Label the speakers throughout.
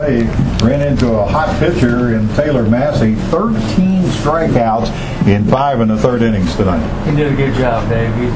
Speaker 1: They ran into a hot pitcher in Taylor Massey. 13 strikeouts in 5 in the third innings tonight.
Speaker 2: He did a good job, Dave. He's,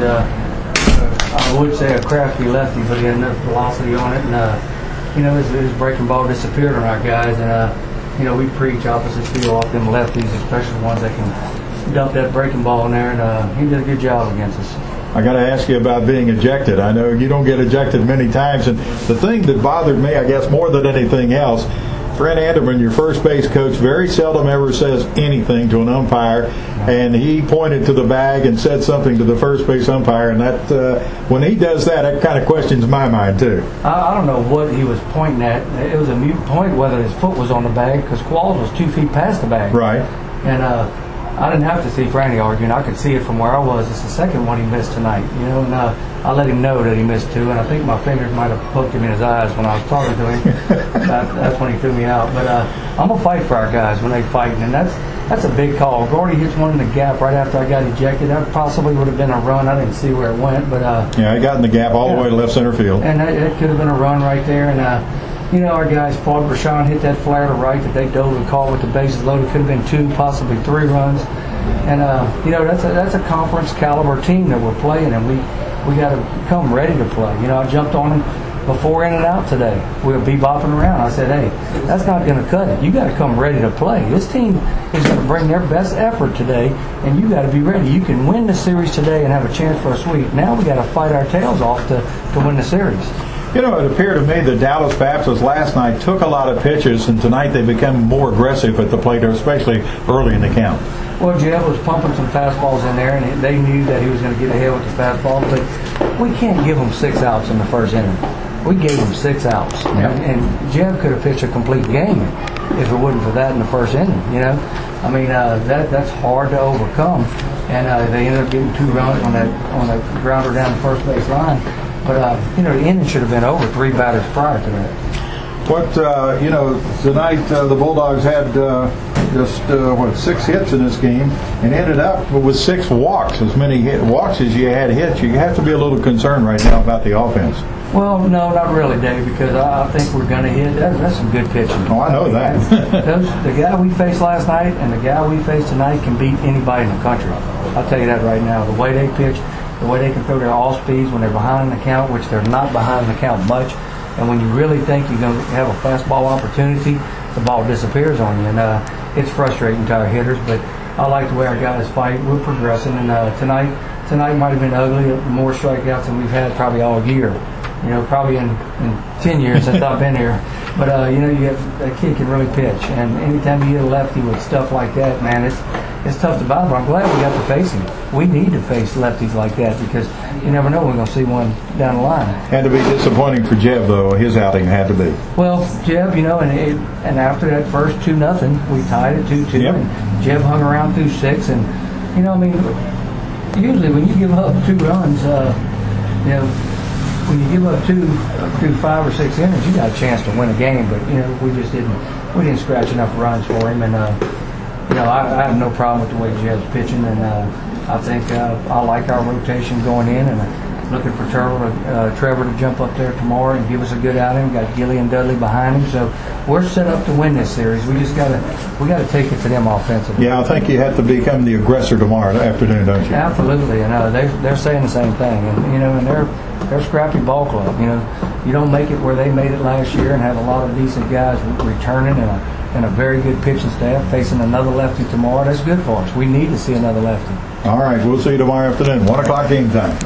Speaker 2: I would say, a crafty lefty, but he had enough velocity on it. And, his breaking ball disappeared on our guys. And, we preach opposite field off them lefties, especially ones that can dump that breaking ball in there. And he did a good job against us.
Speaker 1: I got to ask you about being ejected. I know you don't get ejected many times, and the thing that bothered me, I guess, more than anything else, Fred Anderman, your first base coach, very seldom ever says anything to an umpire, and he pointed to the bag and said something to the first base umpire, and that when he does that, it kind of questions my mind too.
Speaker 2: I don't know what he was pointing at. It was a mute point whether his foot was on the bag, because Qualls was 2 feet past the bag.
Speaker 1: Right.
Speaker 2: And I didn't have to see Franny arguing. I could see it from where I was. It's the second one he missed tonight, and I let him know that he missed 2, and I think my fingers might have poked him in his eyes when I was talking to him. That's when he threw me out. But I'm going to fight for our guys when they fight, and that's a big call. Gordy hits one in the gap right after I got ejected. That possibly would have been a run. I didn't see where it went, but
Speaker 1: yeah, I got in the gap all the way to left center field.
Speaker 2: And it could have been a run right there, and our guys fought. Rashawn hit that flare to right that they dove and caught with the bases loaded. Could have been 2, possibly 3 runs. And that's a conference caliber team that we're playing, and we got to come ready to play. I jumped on them before in and out today. We'll be bopping around. I said, hey, that's not going to cut it. You got to come ready to play. This team is going to bring their best effort today, and you got to be ready. You can win the series today and have a chance for a sweep. Now we got to fight our tails off to win the series.
Speaker 1: It appeared to me that Dallas Baptist last night took a lot of pitches, and tonight they become more aggressive at the plate, especially early in the count.
Speaker 2: Well, Jeb was pumping some fastballs in there, and they knew that he was going to get ahead with the fastball, but we can't give them 6 outs in the first inning. We gave them 6 outs,
Speaker 1: yep.
Speaker 2: and Jeb could have pitched a complete game if it wasn't for that in the first inning, that's hard to overcome, and they ended up getting 2 runs on that grounder down the first base line. But, the inning should have been over 3 batters prior to that.
Speaker 1: Tonight the Bulldogs had just 6 hits in this game and ended up with 6 walks. As many walks as you had hits, you have to be a little concerned right now about the offense.
Speaker 2: Well, no, not really, Dave, because I think we're going to hit. That's some good pitching.
Speaker 1: Oh, I know that.
Speaker 2: The guy we faced last night and the guy we faced tonight can beat anybody in the country. I'll tell you that right now. The way they pitch, the way they can throw their all speeds when they're behind the count, which they're not behind the count much. And when you really think you're going to have a fastball opportunity, the ball disappears on you. And it's frustrating to our hitters, but I like the way our guys fight. We're progressing. And tonight might have been ugly, more strikeouts than we've had probably all year. Probably in 10 years since I've been here. But, that kid can really pitch. And anytime you get a lefty with stuff like that, man, it's tough to battle. But I'm glad we got to face him. We need to face lefties like that because you never know when we're going to see one down the line.
Speaker 1: Had to be disappointing for Jeb, though. His outing had to be.
Speaker 2: Well, Jeb, and after that first 2-0, we tied it 2-2.
Speaker 1: Yep.
Speaker 2: And Jeb hung around through 6. And, usually when you give up 2 runs, when you give up 2 through 5 or 6 innings, you got a chance to win a game. But we just didn't scratch enough runs for him. And I have no problem with the way Jeb's pitching, and I think I like our rotation going in, and looking for Trevor to jump up there tomorrow and give us a good outing. We got Gilly and Dudley behind him, so we're set up to win this series. We just got to take it to them offensively.
Speaker 1: Yeah, I think you have to become the aggressor tomorrow afternoon, don't you?
Speaker 2: Absolutely, and they're saying the same thing, and they're a scrappy ball club. You don't make it where they made it last year and have a lot of decent guys returning and a very good pitching staff facing another lefty tomorrow. That's good for us. We need to see another lefty.
Speaker 1: All right, we'll see you tomorrow afternoon, 1 o'clock game time.